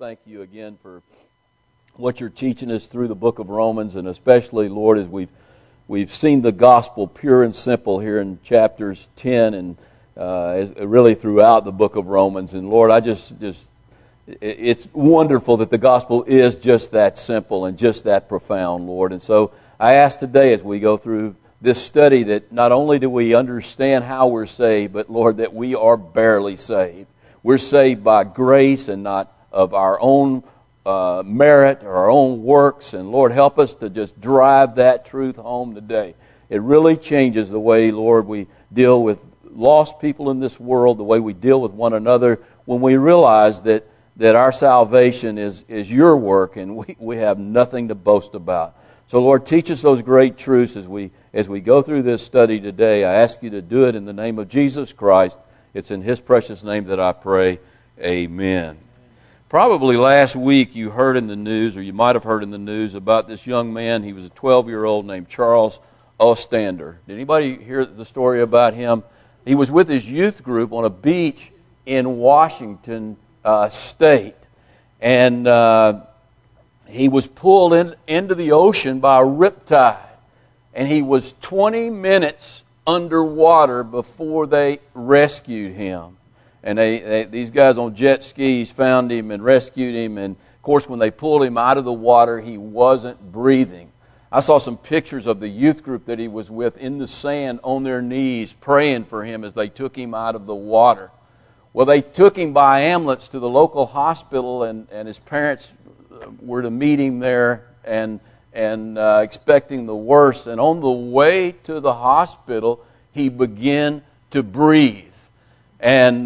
thank you again for what you're teaching us through the book of Romans, and especially, Lord, as we've seen the gospel pure and simple here in chapters 10 and really throughout the book of Romans. And Lord, it's wonderful that the gospel is just that simple and just that profound, Lord. And so I ask today as we go through this study that not only do we understand how we're saved, but Lord, that we are barely saved. We're saved by grace and not of our own merit or our own works. And Lord, help us to just drive that truth home today. It really changes the way, Lord, we deal with lost people in this world, the way we deal with one another, when we realize that our salvation is your work and we have nothing to boast about. So Lord, teach us those great truths as we go through this study today. I ask you to do it in the name of Jesus Christ. It's in His precious name that I pray. Amen. Probably last week you heard in the news, or you might have heard in the news, about this young man. He was a 12-year-old named Charles Ostander. Did anybody hear the story about him? He was with his youth group on a beach in Washington State, and he was pulled into the ocean by a riptide, and he was 20 minutes underwater before they rescued him. And these guys on jet skis found him and rescued him, and of course when they pulled him out of the water, he wasn't breathing. I saw some pictures of the youth group that he was with in the sand on their knees praying for him as they took him out of the water. Well, they took him by ambulance to the local hospital, and his parents were to meet him there and expecting the worst. And on the way to the hospital, he began to breathe. And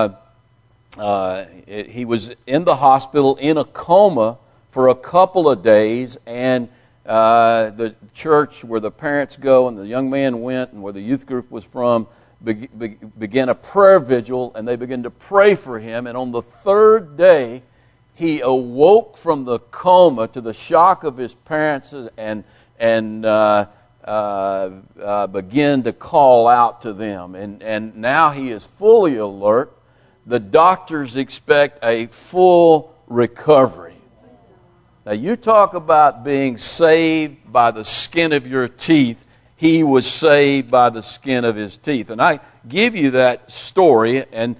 he was in the hospital in a coma for a couple of days, and the church where the parents go and the young man went and where the youth group was from began a prayer vigil, and they began to pray for him. And on the third day, he awoke from the coma to the shock of his parents and began to call out to them. And now he is fully alert. The doctors expect a full recovery. Now you talk about being saved by the skin of your teeth. He was saved by the skin of his teeth. And I give you that story, and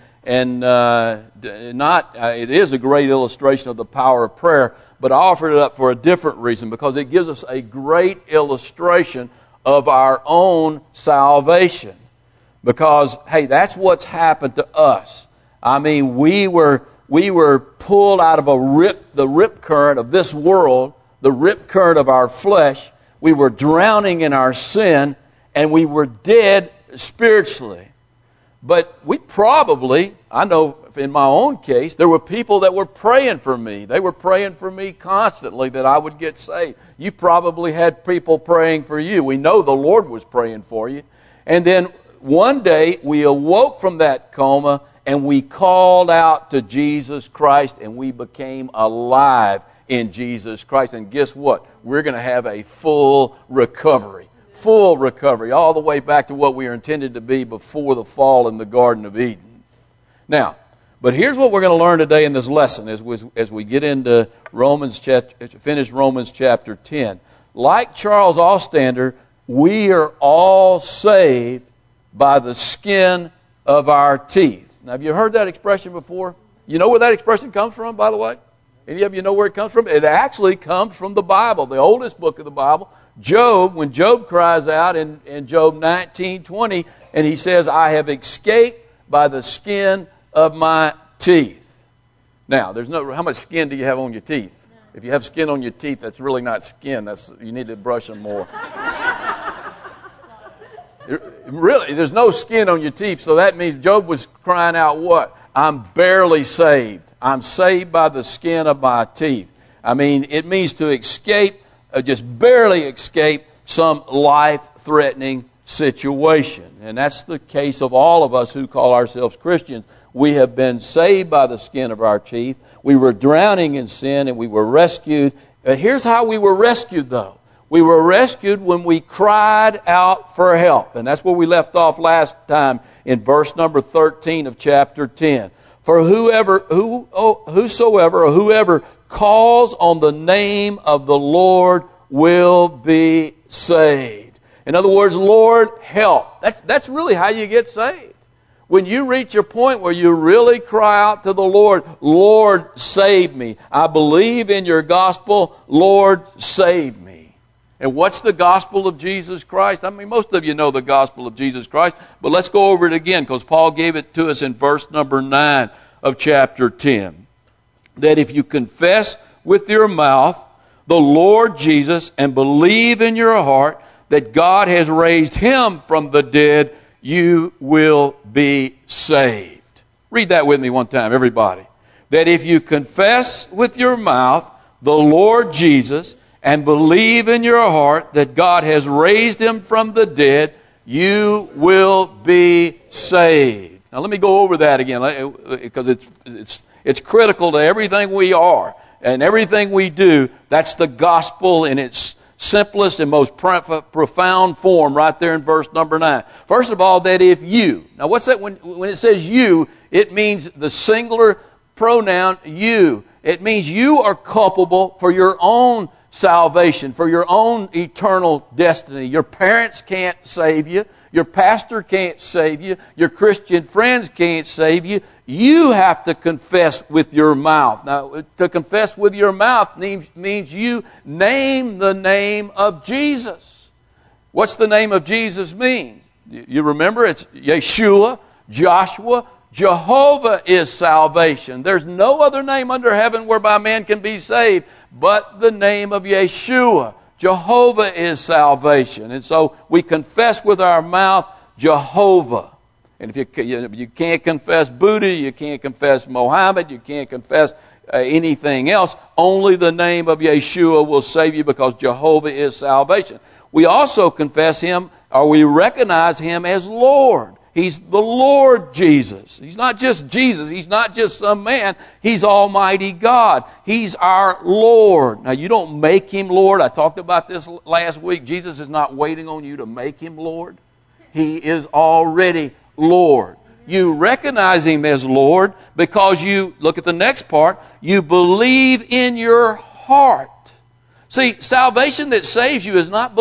it is a great illustration of the power of prayer, but I offered it up for a different reason, because it gives us a great illustration of our own salvation. Because, hey, that's what's happened to us. I mean, we were pulled out of the rip current of this world, the rip current of our flesh. We were drowning in our sin, and we were dead spiritually. But we probably, I know in my own case, there were people that were praying for me. They were praying for me constantly that I would get saved. You probably had people praying for you. We know the Lord was praying for you. And then one day we awoke from that coma and we called out to Jesus Christ, and we became alive in Jesus Christ. And guess what? We're going to have a full recovery. Full recovery, all the way back to what we are intended to be before the fall in the Garden of Eden. Now, but here's what we're going to learn today in this lesson as we get into finish Romans chapter 10. Like Charles Ostander, we are all saved by the skin of our teeth. Now, have you heard that expression before? You know where that expression comes from, by the way? Any of you know where it comes from? It actually comes from the Bible, the oldest book of the Bible. Job, when Job cries out in Job 19:20, and he says, I have escaped by the skin of my teeth. Now, how much skin do you have on your teeth? If you have skin on your teeth, that's really not skin. You need to brush them more. Really, there's no skin on your teeth, so that means Job was crying out what? I'm barely saved. I'm saved by the skin of my teeth. I mean, it means to escape, just barely escape some life-threatening situation. And that's the case of all of us who call ourselves Christians. We have been saved by the skin of our teeth. We were drowning in sin and we were rescued. Here's how we were rescued, though. We were rescued when we cried out for help. And that's where we left off last time in verse number 13 of chapter 10. For whosoever or whoever calls on the name of the Lord will be saved. In other words, Lord, help. That's really how you get saved. When you reach a point where you really cry out to the Lord, Lord, save me. I believe in your gospel. Lord, save me. And what's the gospel of Jesus Christ? I mean, most of you know the gospel of Jesus Christ, but let's go over it again because Paul gave it to us in verse number 9 of chapter 10. That if you confess with your mouth the Lord Jesus and believe in your heart that God has raised him from the dead, you will be saved. Read that with me one time, everybody. That if you confess with your mouth the Lord Jesus and believe in your heart that God has raised him from the dead, you will be saved. Now let me go over that again because it's critical to everything we are and everything we do. That's the gospel in its simplest and most profound form right there in verse number 9. First of all, that if you. Now what's that? When it says you, it means the singular pronoun you. It means you are culpable for your own salvation, for your own eternal destiny. Your parents can't save you. Your pastor can't save you. Your Christian friends can't save you. You have to confess with your mouth. Now, to confess with your mouth means you name the name of Jesus. What's the name of Jesus means? You remember it's Yeshua, Joshua, Jehovah is salvation. There's no other name under heaven whereby man can be saved but the name of Yeshua. Jehovah is salvation. And so we confess with our mouth Jehovah. And if you can't confess Buddha, you can't confess Mohammed, you can't confess anything else, only the name of Yeshua will save you because Jehovah is salvation. We also confess him, or we recognize him as Lord. He's the Lord Jesus. He's not just Jesus. He's not just some man. He's Almighty God. He's our Lord. Now, you don't make him Lord. I talked about this last week. Jesus is not waiting on you to make him Lord. He is already Lord. You recognize him as Lord because you, look at the next part, you believe in your heart. See, salvation that saves you is not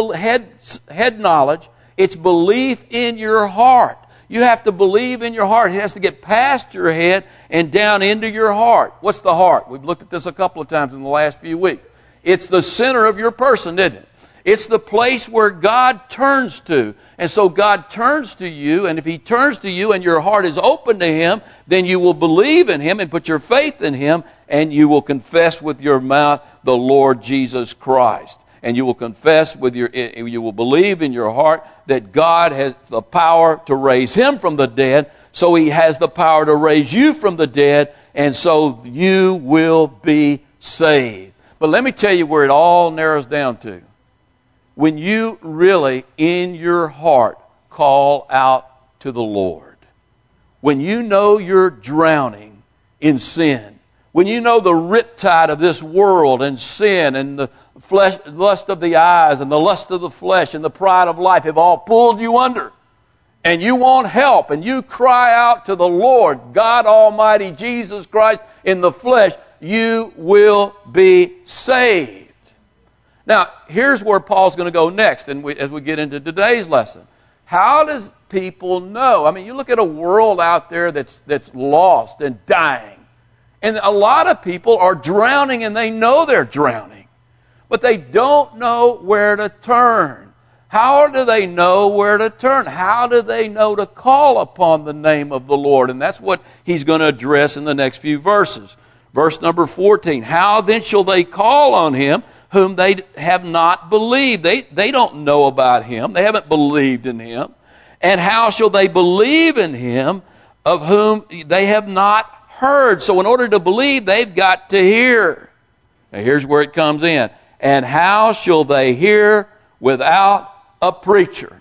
head knowledge. It's belief in your heart. You have to believe in your heart. It has to get past your head and down into your heart. What's the heart? We've looked at this a couple of times in the last few weeks. It's the center of your person, isn't it? It's the place where God turns to. And so God turns to you, and if he turns to you and your heart is open to him, then you will believe in him and put your faith in him, and you will confess with your mouth the Lord Jesus Christ. And you will confess you will believe in your heart that God has the power to raise him from the dead, so he has the power to raise you from the dead, and so you will be saved. But let me tell you where it all narrows down to. When you really, in your heart, call out to the Lord. When you know you're drowning in sin. When you know the riptide of this world and sin and the flesh, lust of the eyes and the lust of the flesh and the pride of life have all pulled you under. And you want help and you cry out to the Lord, God Almighty, Jesus Christ in the flesh, you will be saved. Now, here's where Paul's going to go next as we get into today's lesson. How does people know? I mean, you look at a world out there that's lost and dying. And a lot of people are drowning and they know they're drowning. But they don't know where to turn. How do they know where to turn? How do they know to call upon the name of the Lord? And that's what he's going to address in the next few verses. Verse number 14. How then shall they call on him whom they have not believed? They don't know about him. They haven't believed in him. And how shall they believe in him of whom they have not heard? So in order to believe, they've got to hear. Now here's where it comes in. And how shall they hear without a preacher?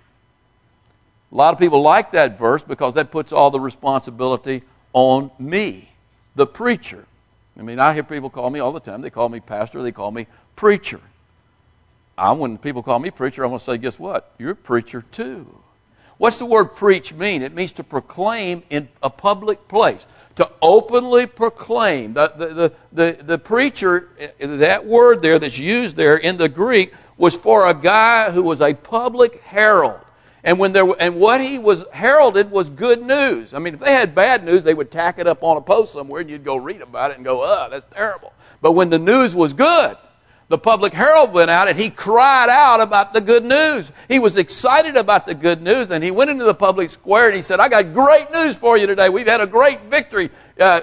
A lot of people like that verse because that puts all the responsibility on me, the preacher. I mean, I hear people call me all the time. They call me pastor. They call me preacher. When people call me preacher, I want to say, guess what? You're a preacher too. What's the word preach mean? It means to proclaim in a public place. to openly proclaim. The preacher, that word there that's used there in the Greek, was for a guy who was a public herald. And what he was heralded was good news. I mean, if they had bad news, they would tack it up on a post somewhere and you'd go read about it and go, that's terrible. But when the news was good, the public herald went out and he cried out about the good news. He was excited about the good news, and he went into the public square and he said, I got great news for you today. We've had a great victory.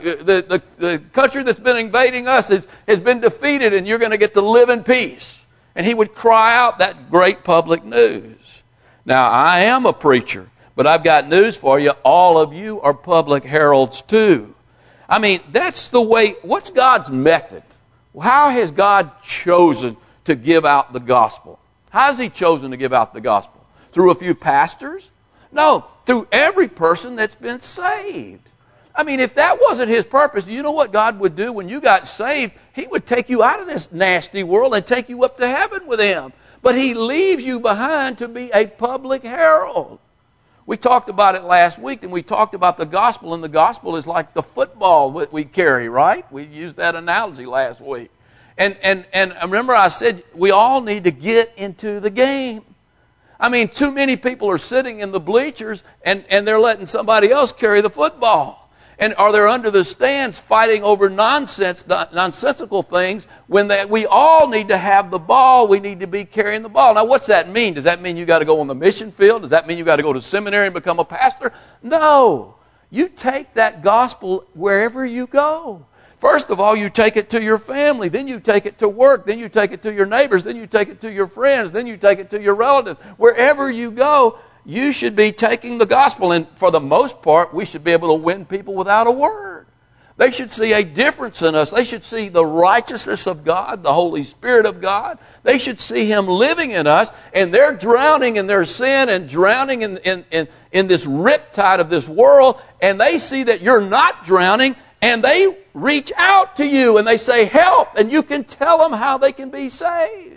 The country that's been invading us has been defeated, and you're going to get to live in peace. And he would cry out that great public news. Now, I am a preacher, but I've got news for you. All of you are public heralds too. I mean, that's the way. What's God's method? How has God chosen to give out the gospel? How has He chosen to give out the gospel? Through a few pastors? No, through every person that's been saved. I mean, if that wasn't His purpose, do you know what God would do when you got saved? He would take you out of this nasty world and take you up to heaven with Him. But He leaves you behind to be a public herald. We talked about it last week, and we talked about the gospel, and the gospel is like the football that we carry, right? We used that analogy last week. And remember I said we all need to get into the game. I mean, too many people are sitting in the bleachers, and they're letting somebody else carry the football. And are they under the stands fighting over nonsensical things when we all need to have the ball? We need to be carrying the ball. Now, what's that mean? Does that mean you got to go on the mission field? Does that mean you got to go to seminary and become a pastor? No. You take that gospel wherever you go. First of all, you take it to your family. Then you take it to work. Then you take it to your neighbors. Then you take it to your friends. Then you take it to your relatives. Wherever you go, you should be taking the gospel, and for the most part, we should be able to win people without a word. They should see a difference in us. They should see the righteousness of God, the Holy Spirit of God. They should see Him living in us, and they're drowning in their sin and drowning in this riptide of this world, and they see that you're not drowning, and they reach out to you, and they say, help, and you can tell them how they can be saved.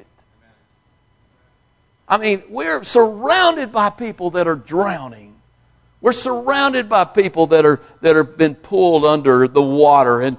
I mean, we're surrounded by people that are drowning. We're surrounded by people that are been pulled under the water, and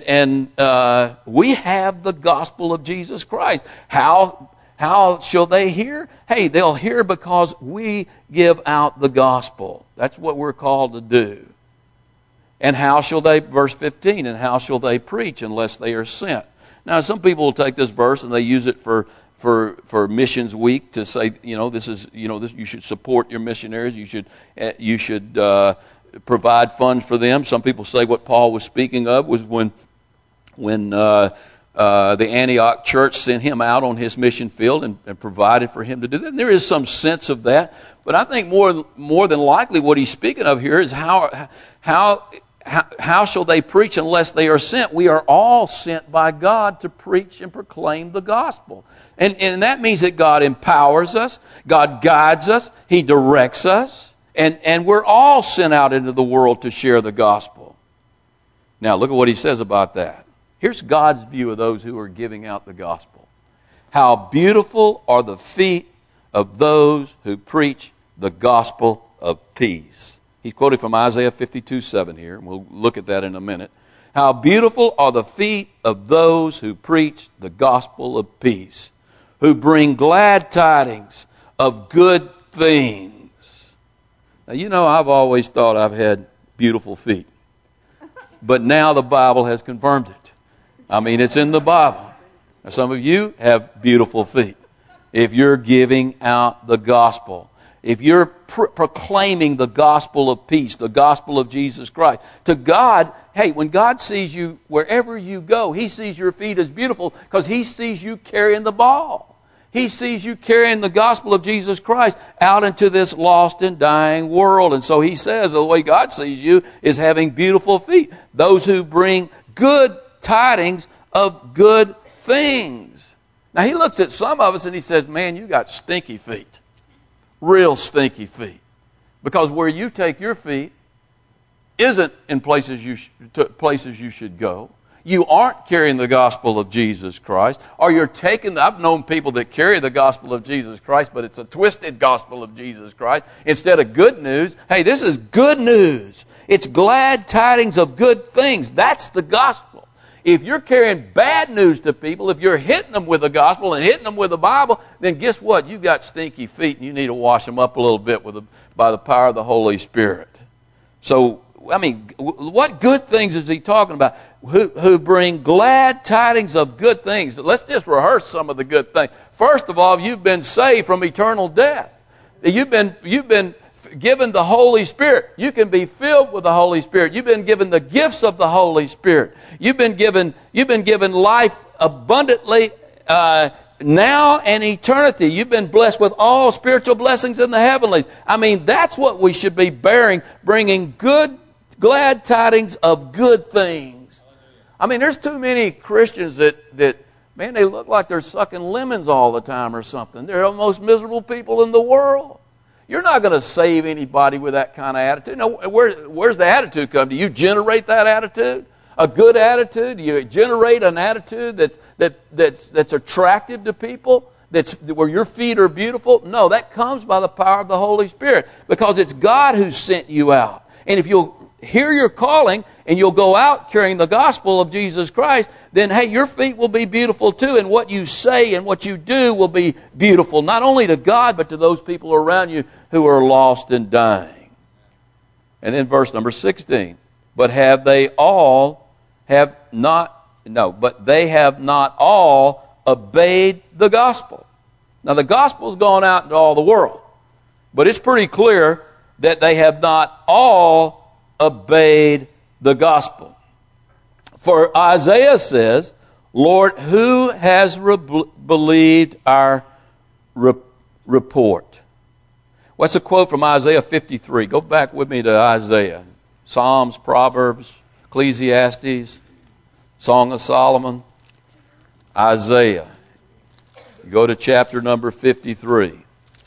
we have the gospel of Jesus Christ. How shall they hear? Hey, they'll hear because we give out the gospel. That's what we're called to do. And how shall they, verse 15, and how shall they preach unless they are sent? Now, some people will take this verse and they use it for Missions Week to say, this you should support your missionaries. You should provide funds for them. Some people say what Paul was speaking of was when the Antioch church sent him out on his mission field and provided for him to do that. And there is some sense of that, but I think more than likely what he's speaking of here is how shall they preach unless they are sent? We are all sent by God to preach and proclaim the gospel. And that means that God empowers us, God guides us, He directs us, and we're all sent out into the world to share the gospel. Now look at what He says about that. Here's God's view of those who are giving out the gospel. How beautiful are the feet of those who preach the gospel of peace. He's quoting from Isaiah 52:7 here, and we'll look at that in a minute. How beautiful are the feet of those who preach the gospel of peace, who bring glad tidings of good things. Now, I've always thought I've had beautiful feet. But now the Bible has confirmed it. I mean, it's in the Bible. Now, some of you have beautiful feet. If you're giving out the gospel, if you're proclaiming the gospel of peace, the gospel of Jesus Christ, to God, hey, when God sees you wherever you go, He sees your feet as beautiful because He sees you carrying the ball. He sees you carrying the gospel of Jesus Christ out into this lost and dying world. And so He says the way God sees you is having beautiful feet. Those who bring good tidings of good things. Now He looks at some of us and He says, man, you got stinky feet. Real stinky feet. Because where you take your feet isn't in places you should go. You aren't carrying the gospel of Jesus Christ. Or you're taking, I've known people that carry the gospel of Jesus Christ, but it's a twisted gospel of Jesus Christ. Instead of good news, hey, this is good news. It's glad tidings of good things. That's the gospel. If you're carrying bad news to people, if you're hitting them with the gospel and hitting them with the Bible, then guess what? You've got stinky feet and you need to wash them up a little bit by the power of the Holy Spirit. So, I mean, what good things is he talking about? Who bring glad tidings of good things. Let's just rehearse some of the good things. First of all, you've been saved from eternal death. You've been given the Holy Spirit. You can be filled with the Holy Spirit. You've been given the gifts of the Holy Spirit. You've been given life abundantly now and eternity. You've been blessed with all spiritual blessings in the heavenlies. I mean, that's what we should be bearing, bringing glad tidings of good things. I mean, there's too many Christians that man, they look like they're sucking lemons all the time or something. They're the most miserable people in the world. You're not going to save anybody with that kind of attitude. No, where's the attitude come? Do you generate that attitude? A good attitude? Do you generate an attitude that's attractive to people? Where your feet are beautiful? No, that comes by the power of the Holy Spirit, because it's God who sent you out. And if you'll hear your calling and you'll go out carrying the gospel of Jesus Christ, then hey, your feet will be beautiful too, and what you say and what you do will be beautiful, not only to God, but to those people around you who are lost and dying. And then verse number 16, but they have not all obeyed the gospel. Now the gospel's gone out into all the world, but it's pretty clear that they have not all obeyed the gospel. For Isaiah says, Lord, who has believed our report? What's a quote from Isaiah 53? Go back with me to Isaiah. Psalms, Proverbs, Ecclesiastes, Song of Solomon, Isaiah. Go to chapter number 53.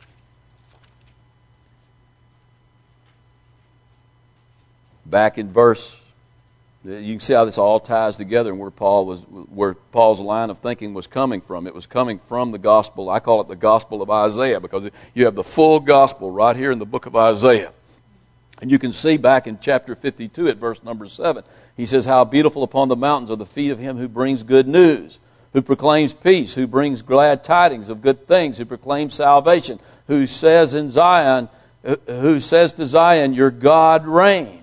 Back in verse, you can see how this all ties together and where Paul's line of thinking was coming from. It was coming from the gospel. I call it the gospel of Isaiah, because you have the full gospel right here in the book of Isaiah. And you can see back in chapter 52 at verse number 7, he says, how beautiful upon the mountains are the feet of him who brings good news, who proclaims peace, who brings glad tidings of good things, who proclaims salvation, who says to Zion, your God reigns.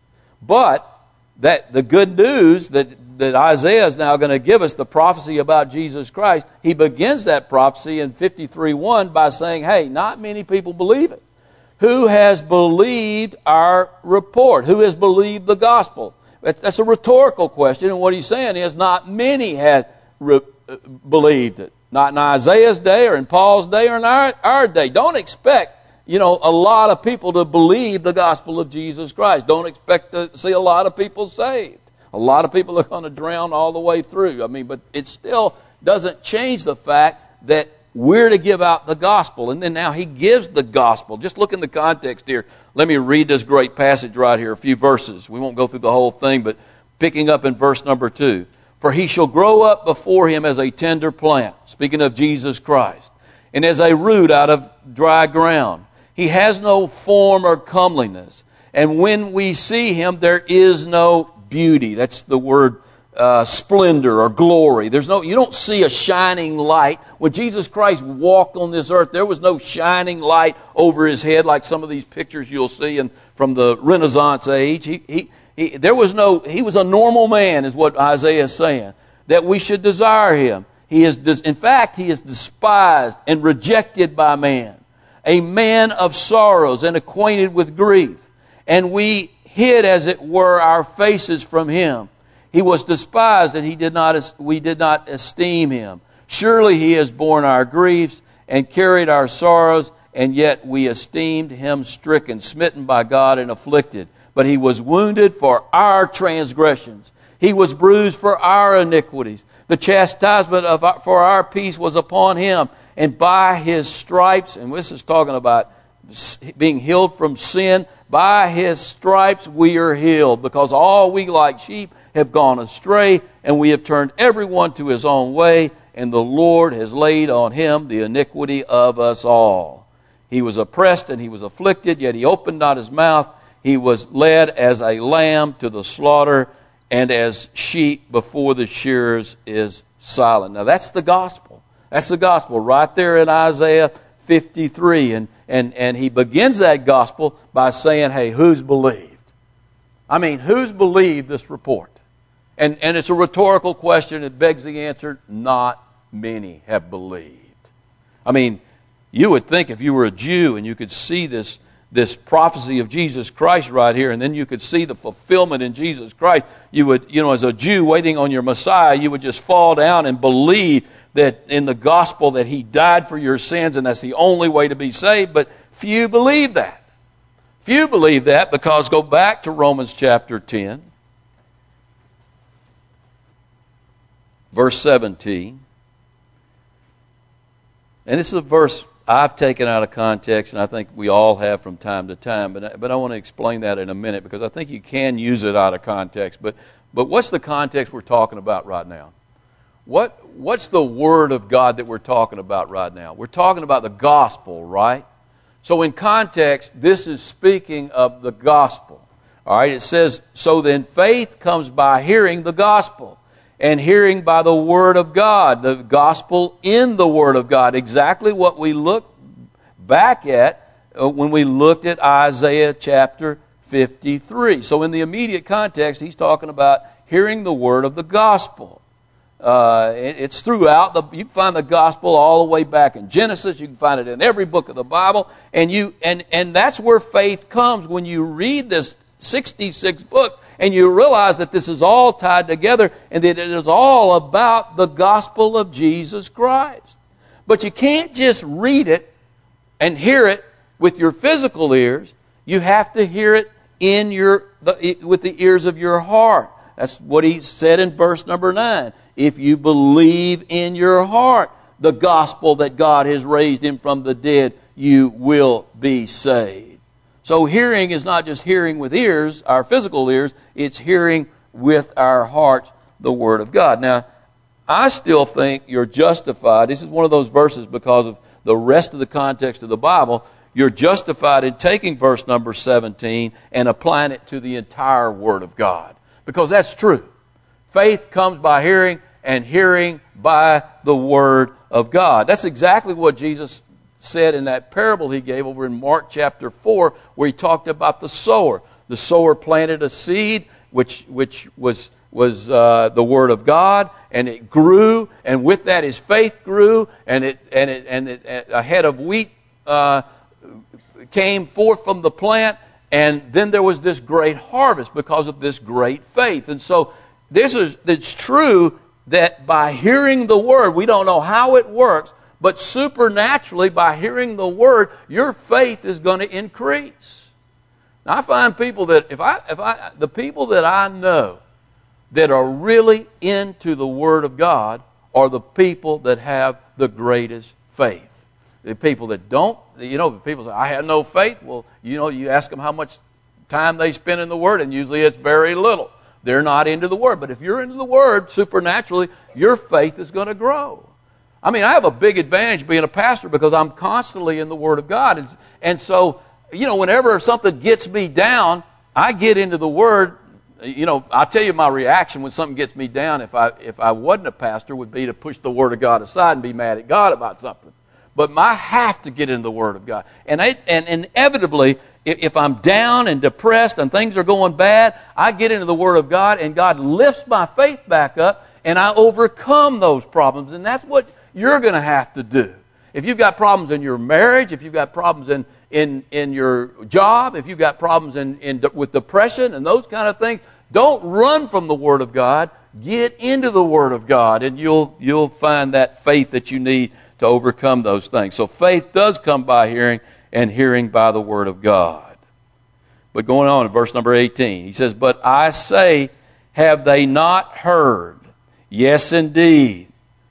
But that the good news that Isaiah is now going to give us, the prophecy about Jesus Christ, he begins that prophecy in 53:1 by saying, hey, not many people believe it. Who has believed our report? Who has believed the gospel? That's a rhetorical question, and what he's saying is not many had believed it. Not in Isaiah's day or in Paul's day or in our day. Don't expect a lot of people to believe the gospel of Jesus Christ. Don't expect to see a lot of people saved. A lot of people are going to drown all the way through. But it still doesn't change the fact that we're to give out the gospel. And then now he gives the gospel. Just look in the context here. Let me read this great passage right here, a few verses. We won't go through the whole thing, but picking up in verse number 2. For he shall grow up before him as a tender plant, speaking of Jesus Christ, and as a root out of dry ground. He has no form or comeliness. And when we see him, there is no beauty. That's the word splendor or glory. You don't see a shining light. When Jesus Christ walked on this earth, there was no shining light over his head like some of these pictures you'll see from the Renaissance age. He was a normal man, is what Isaiah is saying, that we should desire him. In fact, he is despised and rejected by man. A man of sorrows and acquainted with grief. And we hid, as it were, our faces from him. He was despised, and we did not esteem him. Surely he has borne our griefs and carried our sorrows, and yet we esteemed him stricken, smitten by God, and afflicted. But he was wounded for our transgressions. He was bruised for our iniquities. The chastisement for our peace was upon him. And by his stripes, and this is talking about being healed from sin, by his stripes we are healed, because all we like sheep have gone astray, and we have turned everyone to his own way, and the Lord has laid on him the iniquity of us all. He was oppressed and he was afflicted, yet he opened not his mouth. He was led as a lamb to the slaughter, and as sheep before the shearers is silent. Now that's the gospel. That's the gospel right there in Isaiah 53. And he begins that gospel by saying, hey, who's believed? I mean, who's believed this report? And it's a rhetorical question. It begs the answer, not many have believed. I mean, you would think if you were a Jew and you could see this prophecy of Jesus Christ right here, and then you could see the fulfillment in Jesus Christ, you would, as a Jew waiting on your Messiah, you would just fall down and believe that in the gospel that He died for your sins and that's the only way to be saved. But few believe that. Few believe that because go back to Romans chapter 10, verse 17. And this is a verse I've taken out of context, and I think we all have from time to time. But I want to explain that in a minute because I think you can use it out of context. But what's the context we're talking about right now? What's the Word of God that we're talking about right now? We're talking about the gospel, right? So in context, this is speaking of the gospel. All right, it says, so then faith comes by hearing the gospel, and hearing by the Word of God, the gospel in the Word of God. Exactly what we look back at when we looked at Isaiah chapter 53. So in the immediate context, he's talking about hearing the word of the gospel. It's throughout you can find the gospel all the way back in Genesis. You can find it in every book of the Bible, and that's where faith comes when you read this 66 book and you realize that this is all tied together and that it is all about the gospel of Jesus Christ. But you can't just read it and hear it with your physical ears. You have to hear it with the ears of your heart. That's what he said in verse number 9. If you believe in your heart the gospel that God has raised Him from the dead, you will be saved. So hearing is not just hearing with ears, our physical ears, it's hearing with our hearts the Word of God. Now, I still think you're justified. This is one of those verses because of the rest of the context of the Bible. You're justified in taking verse number 17 and applying it to the entire Word of God. Because that's true. Faith comes by hearing, and hearing by the Word of God. That's exactly what Jesus said in that parable He gave over in Mark chapter 4, where He talked about the sower. The sower planted a seed, which was the Word of God, and it grew, and with that His faith grew, and a head of wheat came forth from the plant, and then there was this great harvest because of this great faith. And so it's true that by hearing the Word, we don't know how it works, but supernaturally by hearing the Word, your faith is going to increase. Now, I find people that the people that I know that are really into the Word of God are the people that have the greatest faith. The people that don't, people say, I have no faith. Well, you ask them how much time they spend in the Word, and usually it's very little. They're not into the Word. But if you're into the Word, supernaturally, your faith is going to grow. I mean, I have a big advantage being a pastor because I'm constantly in the Word of God. And so, whenever something gets me down, I get into the Word. I'll tell you my reaction when something gets me down if I wasn't a pastor would be to push the Word of God aside and be mad at God about something. But I have to get into the Word of God. And inevitably, if I'm down and depressed and things are going bad, I get into the Word of God and God lifts my faith back up and I overcome those problems. And that's what you're going to have to do. If you've got problems in your marriage, if you've got problems in your job, if you've got problems with depression and those kind of things, don't run from the Word of God. Get into the Word of God and you'll find that faith that you need to overcome those things. So faith does come by hearing, and hearing by the Word of God. But going on in verse number 18, he says, but I say, have they not heard? Yes, indeed.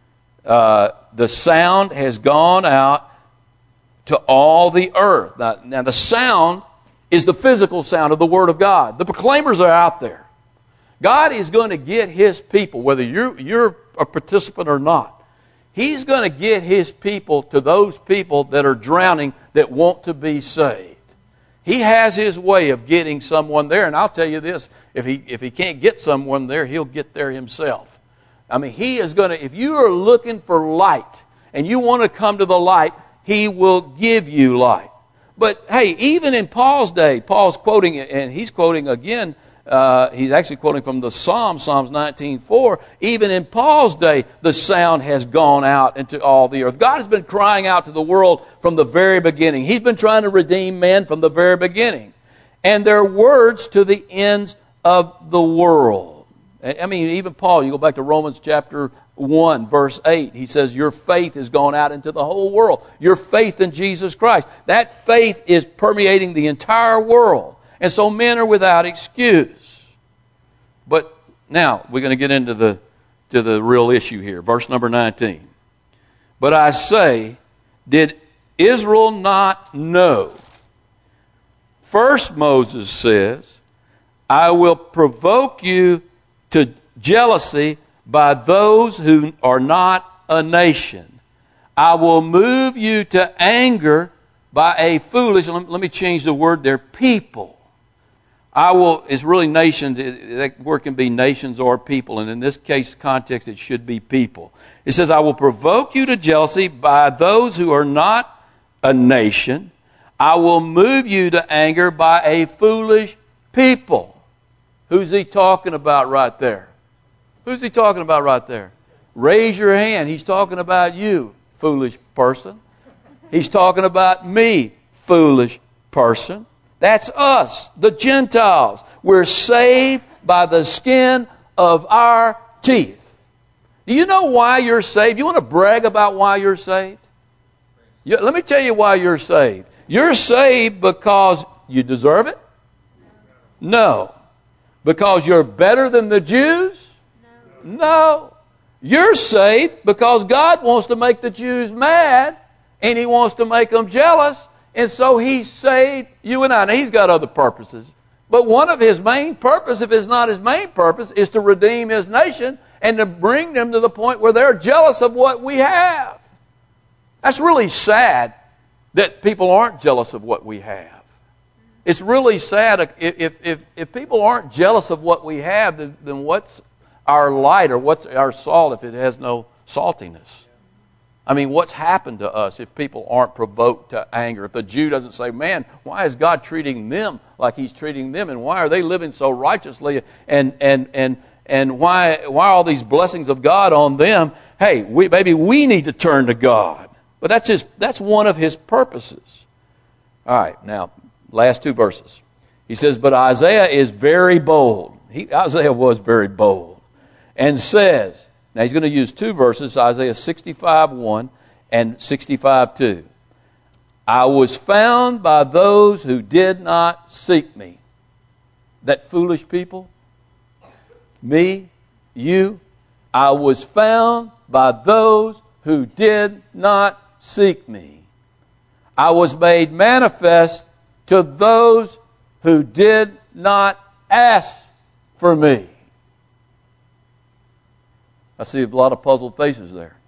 The sound has gone out to all the earth. Now the sound is the physical sound of the Word of God. The proclaimers are out there. God is going to get His people, whether you're a participant or not. He's going to get His people to those people that are drowning that want to be saved. He has His way of getting someone there. And I'll tell you this, if he can't get someone there, He'll get there Himself. I mean, He is going to, if you are looking for light and you want to come to the light, He will give you light. But hey, even in Paul's day, Paul's quoting, and he's quoting again, he's actually quoting from the Psalms 19:4. Even in Paul's day, the sound has gone out into all the earth. God has been crying out to the world from the very beginning. He's been trying to redeem man from the very beginning. And their words to the ends of the world. I mean, even Paul, you go back to Romans chapter 1, verse 8. He says, your faith has gone out into the whole world. Your faith in Jesus Christ. That faith is permeating the entire world. And so men are without excuse. But now we're going to get into the real issue here. Verse number 19. But I say, did Israel not know? First Moses says, I will provoke you to jealousy by those who are not a nation. I will move you to anger by a foolish, let me change the word there, people. It's really nations, that word can be nations or people, and in this case, context, it should be people. It says, I will provoke you to jealousy by those who are not a nation. I will move you to anger by a foolish people. Who's he talking about right there? Who's he talking about right there? Raise your hand. He's talking about you, foolish person. He's talking about me, foolish person. That's us, the Gentiles. We're saved by the skin of our teeth. Do you know why you're saved? You want to brag about why you're saved? Let me tell you why you're saved. You're saved because you deserve it? No. Because you're better than the Jews? No. You're saved because God wants to make the Jews mad and He wants to make them jealous. And so He saved you and I. Now, He's got other purposes. But one of His main purpose, if it's not His main purpose, is to redeem His nation and to bring them to the point where they're jealous of what we have. That's really sad that people aren't jealous of what we have. It's really sad if people aren't jealous of what we have, then what's our light or what's our salt if it has no saltiness? I mean, what's happened to us if people aren't provoked to anger? If the Jew doesn't say, man, why is God treating them like He's treating them? And why are they living so righteously? And why are all these blessings of God on them? Hey, maybe we need to turn to God. But that's one of His purposes. All right, now, last two verses. He says, but Isaiah is very bold. Isaiah was very bold. And says, now he's going to use two verses, Isaiah 65:1 and 65:2. I was found by those who did not seek me. That foolish people, me, you, I was found by those who did not seek me. I was made manifest to those who did not ask for me. I see a lot of puzzled faces there.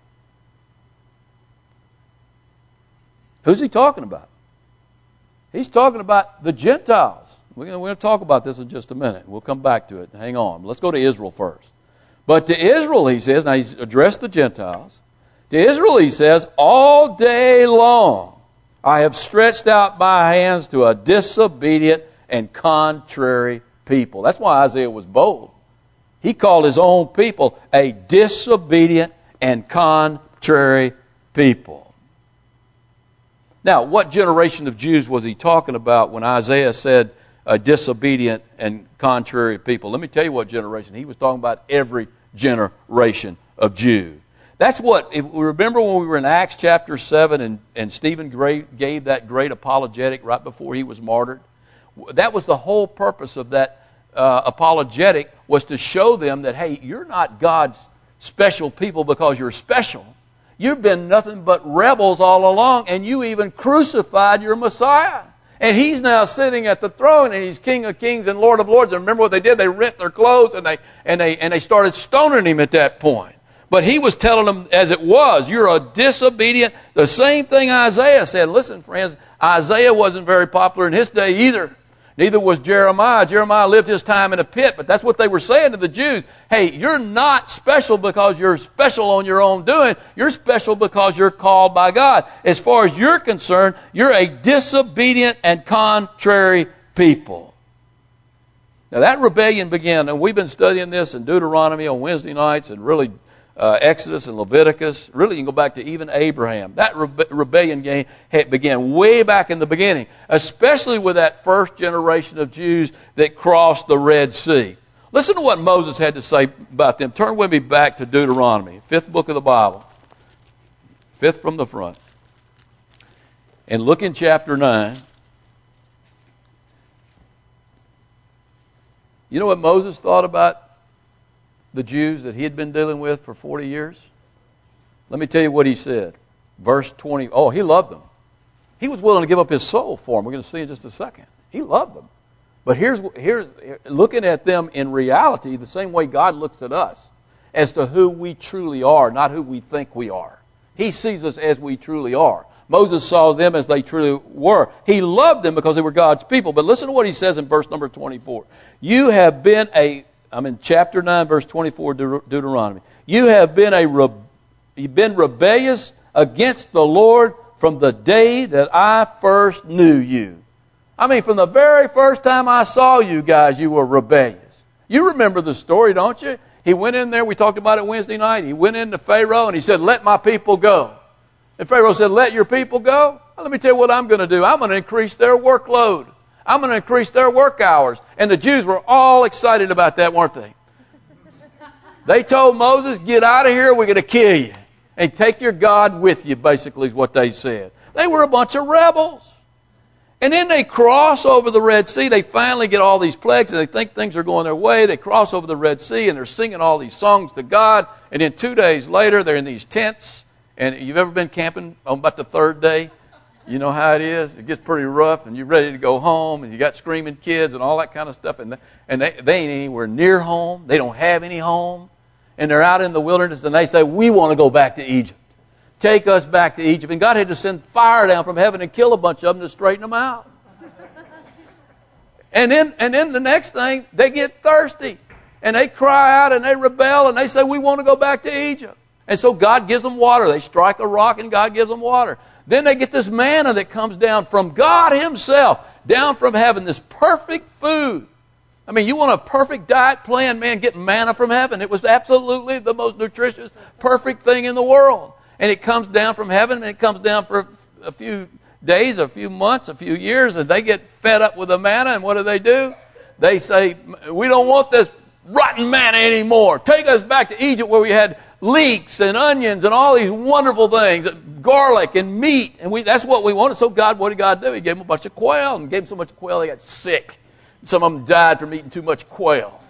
Who's he talking about? He's talking about the Gentiles. We're going to talk about this in just a minute. We'll come back to it. Hang on. Let's go to Israel first. But to Israel, he says, now he's addressed the Gentiles. To Israel, he says, all day long I have stretched out my hands to a disobedient and contrary people. That's why Isaiah was bold. He called his own people a disobedient and contrary people. Now, what generation of Jews was he talking about when Isaiah said a disobedient and contrary people? Let me tell you what generation. He was talking about every generation of Jews. That's what, if we remember when we were in Acts chapter 7 and Stephen gave that great apologetic right before he was martyred? That was the whole purpose of that apologetic, was to show them that, hey, you're not God's special people because you're special. You've been nothing but rebels all along, and you even crucified your Messiah. And He's now sitting at the throne, and He's King of Kings and Lord of Lords. And remember what they did? They rent their clothes, and they started stoning Him at that point. But he was telling them as it was, you're a disobedient. The same thing Isaiah said. Listen, friends, Isaiah wasn't very popular in his day either. Neither was Jeremiah. Jeremiah lived his time in a pit, but that's what they were saying to the Jews. Hey, you're not special because you're special on your own doing. You're special because you're called by God. As far as you're concerned, you're a disobedient and contrary people. Now that rebellion began, and we've been studying this in Deuteronomy on Wednesday nights, and really Exodus and Leviticus. Really, you can go back to even Abraham. That rebellion began way back in the beginning, especially with that first generation of Jews that crossed the Red Sea. Listen to what Moses had to say about them. Turn with me back to Deuteronomy, 5th book of the Bible, 5th from the front. And look in chapter 9. You know what Moses thought about the Jews that he had been dealing with for 40 years? Let me tell you what he said. Verse 20. Oh, he loved them. He was willing to give up his soul for them. We're going to see in just a second. He loved them. But here's looking at them in reality the same way God looks at us, as to who we truly are, not who we think we are. He sees us as we truly are. Moses saw them as they truly were. He loved them because they were God's people. But listen to what he says in verse number 24. You have been I'm in chapter 9, verse 24, Deuteronomy. You've been rebellious against the Lord from the day that I first knew you. I mean, from the very first time I saw you guys, you were rebellious. You remember the story, don't you? He went in there, we talked about it Wednesday night. He went into Pharaoh and he said, let my people go. And Pharaoh said, let your people go? Well, let me tell you what I'm going to do. I'm going to increase their workload. I'm going to increase their work hours. And the Jews were all excited about that, weren't they? They told Moses, get out of here, we're going to kill you. And take your God with you, basically is what they said. They were a bunch of rebels. And then they cross over the Red Sea. They finally get all these plagues and they think things are going their way. They cross over the Red Sea and they're singing all these songs to God. And then 2 days later, they're in these tents. And you've ever been camping on about the third day? You know how it is. It gets pretty rough, and you're ready to go home, and you got screaming kids and all that kind of stuff. And they ain't anywhere near home. They don't have any home. And they're out in the wilderness, and they say, we want to go back to Egypt. Take us back to Egypt. And God had to send fire down from heaven and kill a bunch of them to straighten them out. And then the next thing, they get thirsty. And they cry out, and they rebel, and they say, we want to go back to Egypt. And so God gives them water. They strike a rock, and God gives them water. Then they get this manna that comes down from God himself, down from heaven, this perfect food. I mean, you want a perfect diet plan, man, get manna from heaven. It was absolutely the most nutritious, perfect thing in the world. And it comes down from heaven, and it comes down for a few days, a few months, a few years, and they get fed up with the manna, and what do? They say, we don't want this rotten manna anymore. Take us back to Egypt where we had leeks and onions and all these wonderful things, garlic and meat, and that's what we wanted. So God, what did God do? He gave them a bunch of quail, and gave them so much quail they got sick. Some of them died from eating too much quail.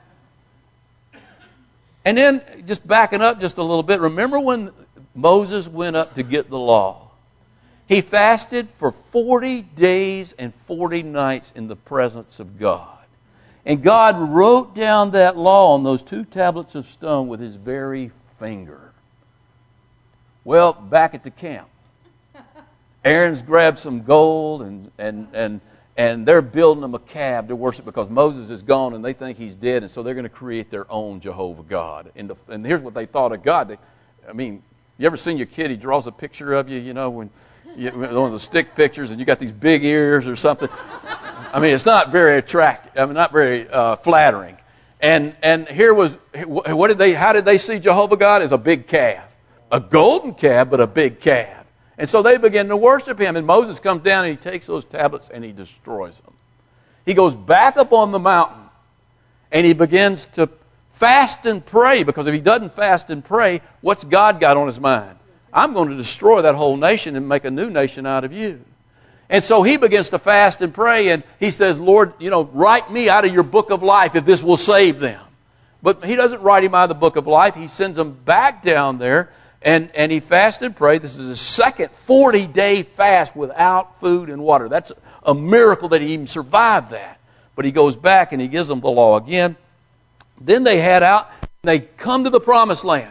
And then, just backing up just a little bit, remember when Moses went up to get the law? He fasted for 40 days and 40 nights in the presence of God. And God wrote down that law on those 2 tablets of stone with his very finger. Well, back at the camp, Aaron's grabbed some gold and they're building them a calf to worship because Moses is gone and they think he's dead, and so they're going to create their own Jehovah God. And here's what they thought of God. You ever seen your kid? He draws a picture of you, when one of the stick pictures, and you got these big ears or something. It's not very attractive. Not very flattering. And how did they see Jehovah God? As a big calf. A golden calf, but a big calf. And so they begin to worship him. And Moses comes down and he takes those tablets and he destroys them. He goes back up on the mountain and he begins to fast and pray, because if he doesn't fast and pray, what's God got on his mind? I'm going to destroy that whole nation and make a new nation out of you. And so he begins to fast and pray, and he says, Lord, write me out of your book of life if this will save them. But he doesn't write him out of the book of life. He sends them back down there, and he fasted and prayed. This is his second 40-day fast without food and water. That's a miracle that he even survived that. But he goes back and he gives them the law again. Then they head out, and they come to the promised land.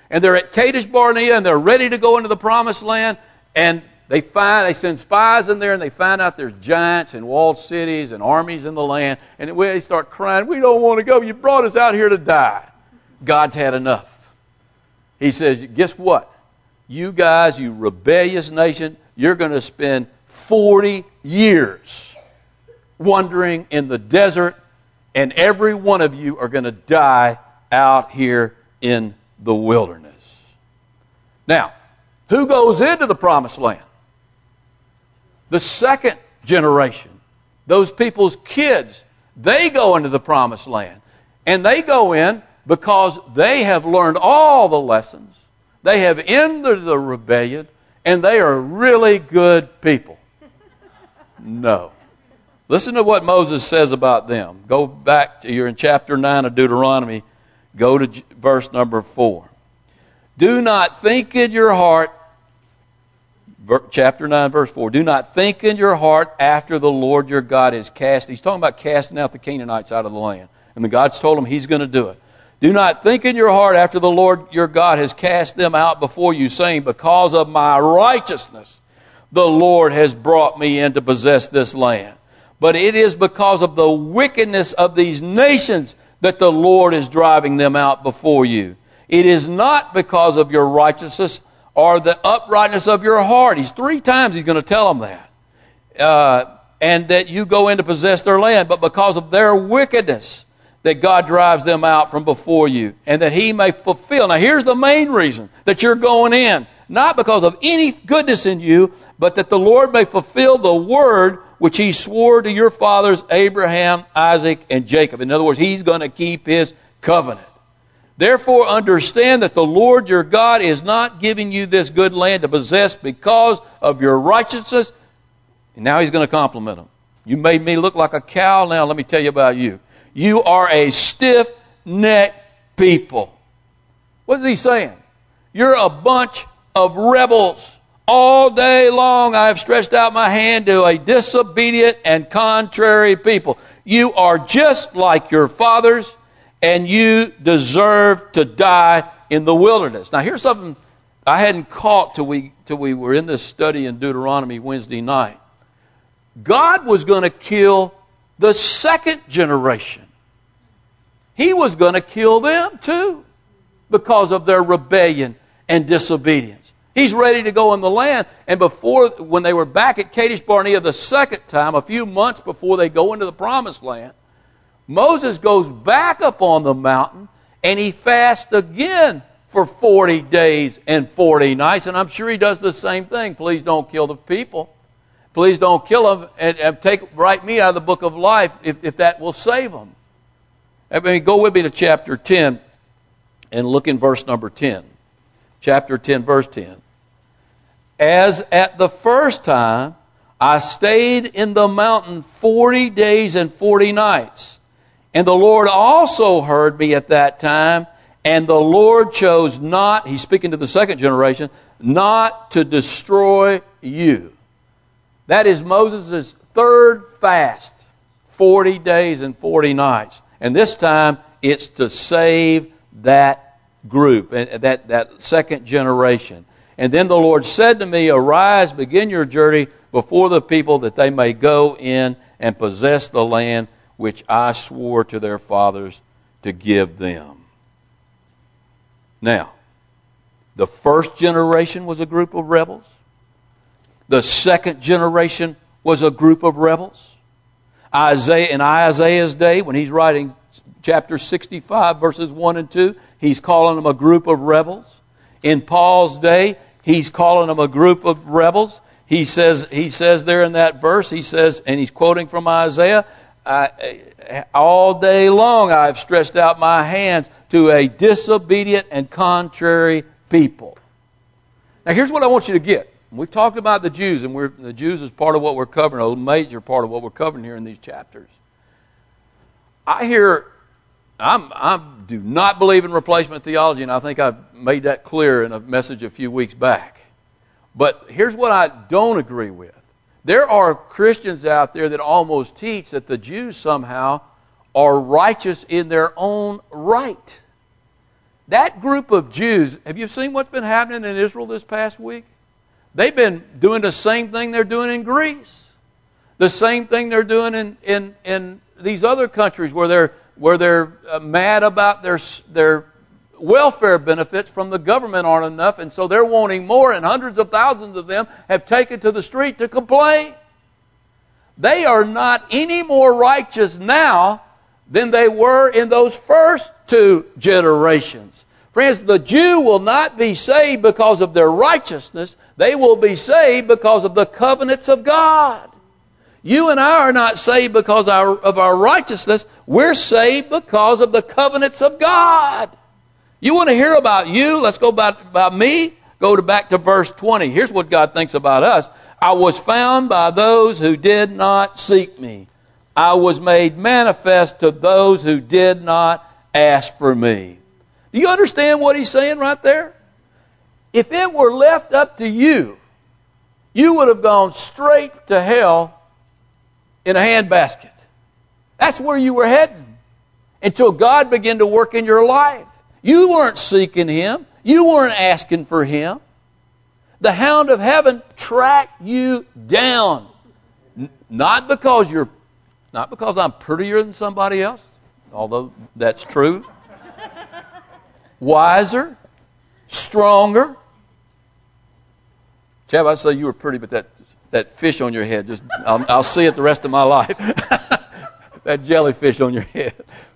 And they're at Kadesh Barnea, and they're ready to go into the promised land. And they send spies in there, and they find out there's giants and walled cities and armies in the land. And they start crying, we don't want to go. You brought us out here to die. God's had enough. He says, guess what? You guys, you rebellious nation, you're going to spend 40 years wandering in the desert, and every one of you are going to die out here in the wilderness. Now, who goes into the promised land? The second generation. Those people's kids, they go into the promised land. And they go in because they have learned all the lessons. They have ended the rebellion, and they are really good people. No. Listen to what Moses says about them. Go back to, you're in chapter 9 of Deuteronomy. Go to verse number 4. Do not think in your heart, chapter 9, verse 4, do not think in your heart after the Lord your God is cast. He's talking about casting out the Canaanites out of the land. And the God's told him he's going to do it. Do not think in your heart after the Lord your God has cast them out before you, saying, because of my righteousness, the Lord has brought me in to possess this land. But it is because of the wickedness of these nations that the Lord is driving them out before you. It is not because of your righteousness or the uprightness of your heart. 3 times he's going to tell them that. And that you go in to possess their land, but because of their wickedness that God drives them out from before you, and that he may fulfill. Now here's the main reason that you're going in. Not because of any goodness in you, but that the Lord may fulfill the word which he swore to your fathers, Abraham, Isaac, and Jacob. In other words, he's going to keep his covenant. Therefore, understand that the Lord your God is not giving you this good land to possess because of your righteousness. And now he's going to compliment them. You made me look like a cow. Now let me tell you about you. You are a stiff-necked people. What is he saying? You're a bunch of rebels. All day long I have stretched out my hand to a disobedient and contrary people. You are just like your fathers, and you deserve to die in the wilderness. Now here's something I hadn't caught till we were in this study in Deuteronomy Wednesday night. God was going to kill the second generation. He was going to kill them too because of their rebellion and disobedience. He's ready to go in the land. And when they were back at Kadesh Barnea the second time, a few months before they go into the promised land, Moses goes back up on the mountain and he fasts again for 40 days and 40 nights. And I'm sure he does the same thing. Please don't kill the people. Please don't kill them and write me out of the book of life if that will save them. I mean, go with me to chapter 10 and look in verse number 10. Chapter 10, verse 10. As at the first time, I stayed in the mountain 40 days and 40 nights. And the Lord also heard me at that time. And the Lord chose not, he's speaking to the second generation, not to destroy you. That is Moses' third fast, 40 days and 40 nights. And this time, it's to save that group, that second generation. And then the Lord said to me, arise, begin your journey before the people that they may go in and possess the land which I swore to their fathers to give them. Now, the first generation was a group of rebels. The second generation was a group of rebels. In Isaiah's day, when he's writing chapter 65, verses 1 and 2, he's calling them a group of rebels. In Paul's day, he's calling them a group of rebels. He says there in that verse, he says, and he's quoting from Isaiah, all day long I have stretched out my hands to a disobedient and contrary people. Now here's what I want you to get. We've talked about the Jews, and the Jews is part of what we're covering, a major part of what we're covering here in these chapters. I do not believe in replacement theology, and I think I've made that clear in a message a few weeks back. But here's what I don't agree with. There are Christians out there that almost teach that the Jews somehow are righteous in their own right. That group of Jews, have you seen what's been happening in Israel this past week? They've been doing the same thing they're doing in Greece. The same thing they're doing in these other countries where they're mad about their welfare benefits from the government aren't enough, and so they're wanting more, and hundreds of thousands of them have taken to the street to complain. They are not any more righteous now than they were in those first 2 generations. Friends, the Jew will not be saved because of their righteousness. They will be saved because of the covenants of God. You and I are not saved because of our righteousness. We're saved because of the covenants of God. You want to hear about you? Let's go about me. Go back to verse 20. Here's what God thinks about us. I was found by those who did not seek me. I was made manifest to those who did not ask for me. Do you understand what he's saying right there? If it were left up to you, you would have gone straight to hell in a handbasket. That's where you were heading until God began to work in your life. You weren't seeking Him. You weren't asking for Him. The hound of heaven tracked you down. Not because I'm prettier than somebody else, although that's true. Wiser, stronger. Chad, I say you were pretty, but that fish on your head, I'll see it the rest of my life. That jellyfish on your head.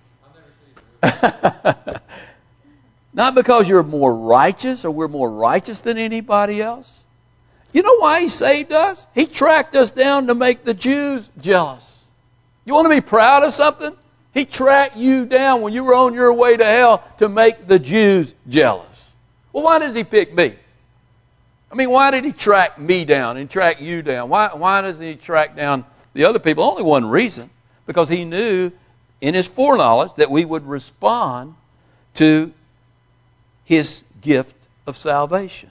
Not because you're more righteous or we're more righteous than anybody else. You know why He saved us? He tracked us down to make the Jews jealous. You want to be proud of something? He tracked you down when you were on your way to hell to make the Jews jealous. Well, why does He pick me? I mean, why did He track me down and track you down? Why doesn't He track down the other people? Only one reason. Because He knew in His foreknowledge that we would respond to His gift of salvation.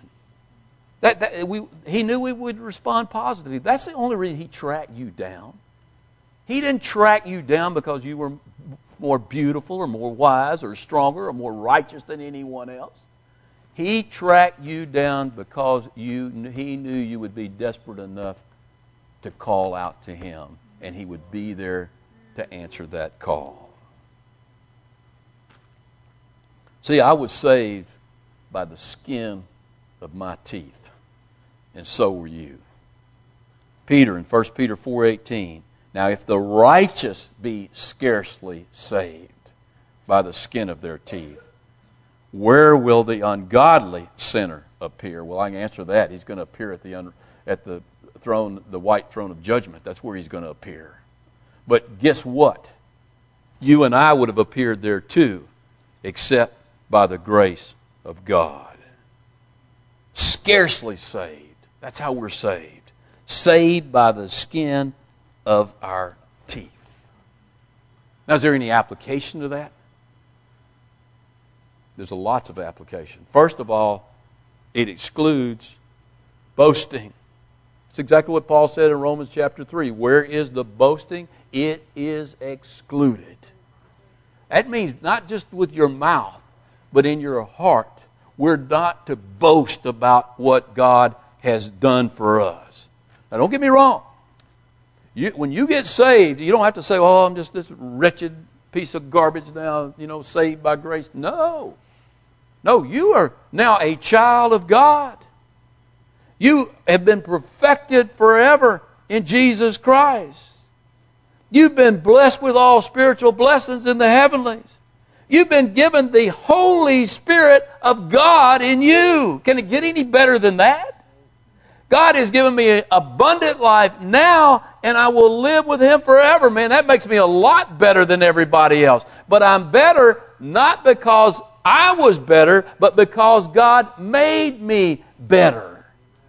He knew we would respond positively. That's the only reason He tracked you down. He didn't track you down because you were more beautiful or more wise or stronger or more righteous than anyone else. He tracked you down because He knew you would be desperate enough to call out to Him, and He would be there to answer that call. See, I was saved by the skin of my teeth, and so were you. Peter in 1 Peter 4:18, now if the righteous be scarcely saved by the skin of their teeth, where will the ungodly sinner appear? Well, I can answer that. He's going to appear at the throne, the white throne of judgment. That's where he's going to appear. But guess what? You and I would have appeared there too, except by the grace of God. Scarcely saved. That's how we're saved. Saved by the skin of our teeth. Now, is there any application to that? There's lots of application. First of all, it excludes boasting. It's exactly what Paul said in Romans chapter 3. Where is the boasting? It is excluded. That means not just with your mouth, but in your heart. We're not to boast about what God has done for us. Now, don't get me wrong. When you get saved, you don't have to say, oh, I'm just this wretched piece of garbage now, saved by grace. No. No, you are now a child of God. You have been perfected forever in Jesus Christ. You've been blessed with all spiritual blessings in the heavenlies. You've been given the Holy Spirit of God in you. Can it get any better than that? God has given me an abundant life now, and I will live with Him forever. Man, that makes me a lot better than everybody else. But I'm better not because I was better, but because God made me better.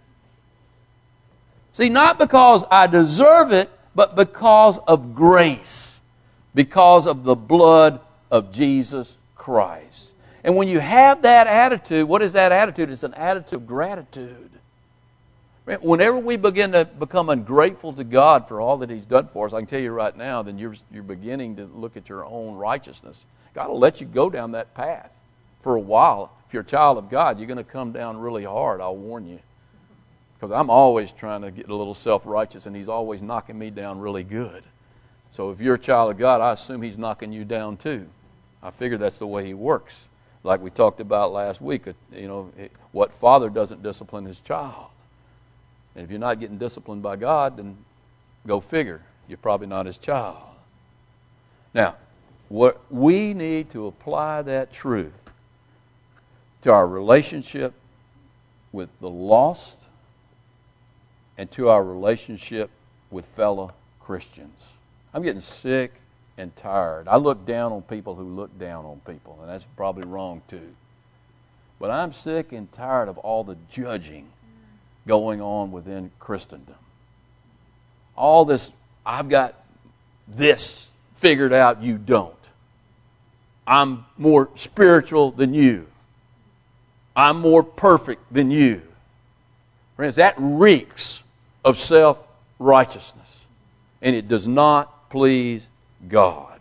See, not because I deserve it, but because of grace. Because of the blood of Jesus Christ. And when you have that attitude, what is that attitude? It's an attitude of gratitude. Whenever we begin to become ungrateful to God for all that He's done for us, I can tell you right now, then you're beginning to look at your own righteousness. God will let you go down that path for a while, if you're a child of God, you're going to come down really hard, I'll warn you. Because I'm always trying to get a little self-righteous, and He's always knocking me down really good. So if you're a child of God, I assume He's knocking you down too. I figure that's the way He works. Like we talked about last week, what father doesn't discipline his child? And if you're not getting disciplined by God, then go figure. You're probably not His child. Now, what we need to apply that truth to our relationship with the lost and to our relationship with fellow Christians. I'm getting sick and tired. I look down on people who look down on people, and that's probably wrong too. But I'm sick and tired of all the judging going on within Christendom. All this, I've got this figured out, you don't. I'm more spiritual than you. I'm more perfect than you. Friends, that reeks of self-righteousness. And it does not please God.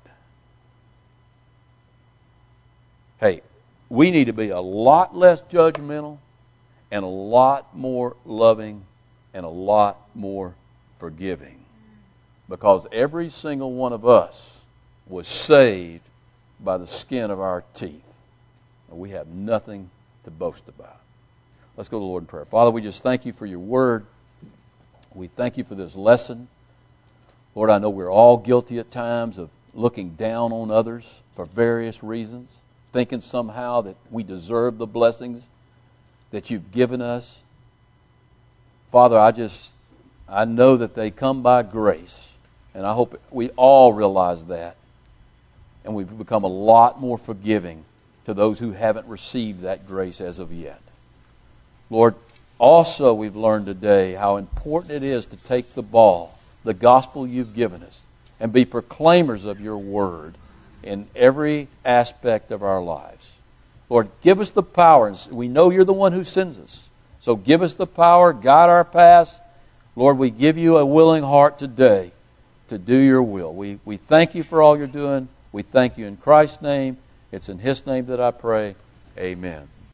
Hey, we need to be a lot less judgmental and a lot more loving and a lot more forgiving. Because every single one of us was saved by the skin of our teeth. And we have nothing to boast about. Let's go to the Lord in prayer. Father, we just thank You for Your word. We thank You for this lesson. Lord, I know we're all guilty at times of looking down on others for various reasons, thinking somehow that we deserve the blessings that You've given us. Father, I know that they come by grace, and I hope we all realize that, and we've become a lot more forgiving to those who haven't received that grace as of yet. Lord, also we've learned today how important it is to take the ball, the gospel You've given us, and be proclaimers of Your word in every aspect of our lives. Lord, give us the power. We know You're the one who sends us. So give us the power, guide our paths. Lord, we give You a willing heart today to do Your will. We thank You for all You're doing. We thank You in Christ's name. It's in His name that I pray. Amen.